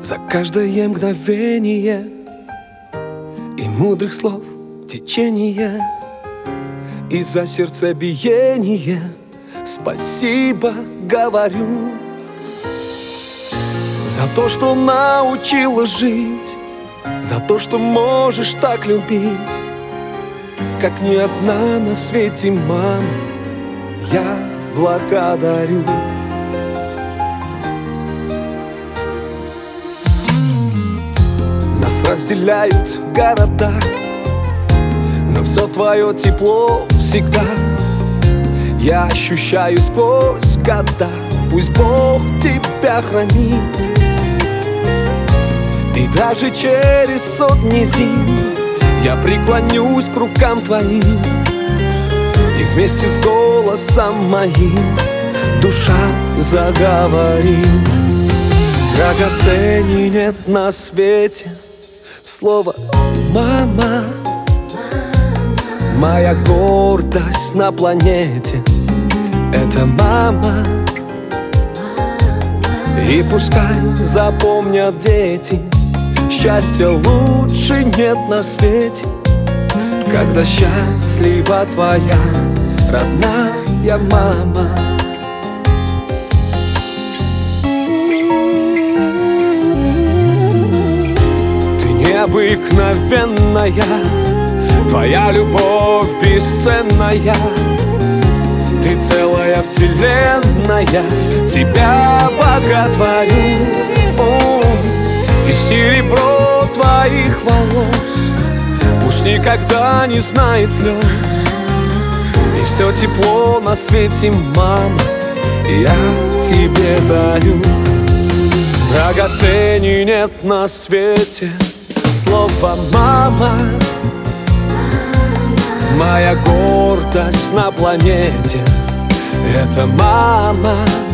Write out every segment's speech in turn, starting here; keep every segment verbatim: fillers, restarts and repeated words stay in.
За каждое мгновение и мудрых слов течение, и за сердцебиение спасибо говорю. За то, что научила жить, за то, что можешь так любить, как ни одна на свете мама, я благодарю. Нас разделяют города, но все твое тепло всегда я ощущаю сквозь года. Пусть Бог тебя хранит, и даже через сотни зим я преклонюсь к рукам твоим, и вместе с голосом моим душа заговорит. Драгоценней нет на свете слово «мама». Моя гордость на планете — это мама. И пускай запомнят дети, счастья лучше нет на свете, когда счастлива твоя родная мама. Ты необыкновенная, твоя любовь бесценная. Ты целая вселенная, тебя боготворю. О, и серебро твоих волос пусть никогда не знает слез, и все тепло на свете, мама, я тебе дарю. Драгоценней нет на свете слово «мама». Моя гордость на планете — это мама.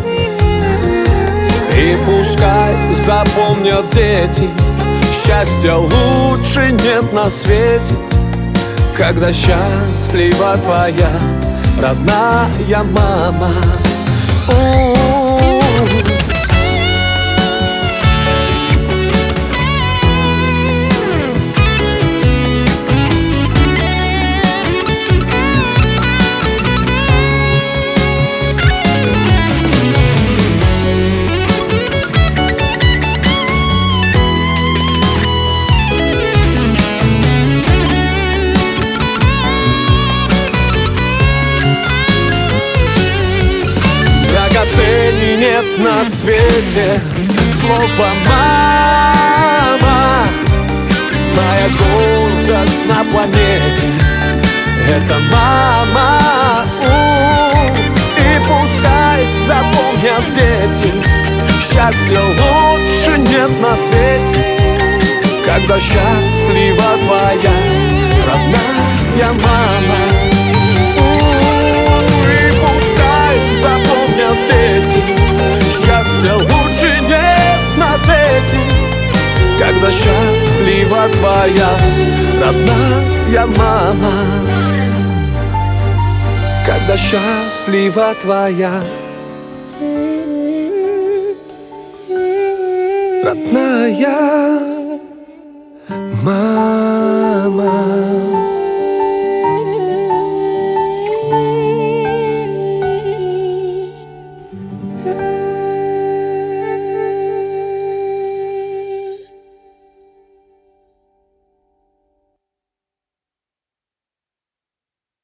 И пускай запомнят дети, счастья лучше нет на свете, когда счастлива твоя родная мама. Драгоценней нет на свете слово «мама». Моя гордость на планете — это мама. И пускай запомнят дети, счастья лучше нет на свете, когда счастлива твоя родная мама. Запомнят дети, счастья лучше нет на свете, когда счастлива твоя родная мама. Когда счастлива твоя родная мама.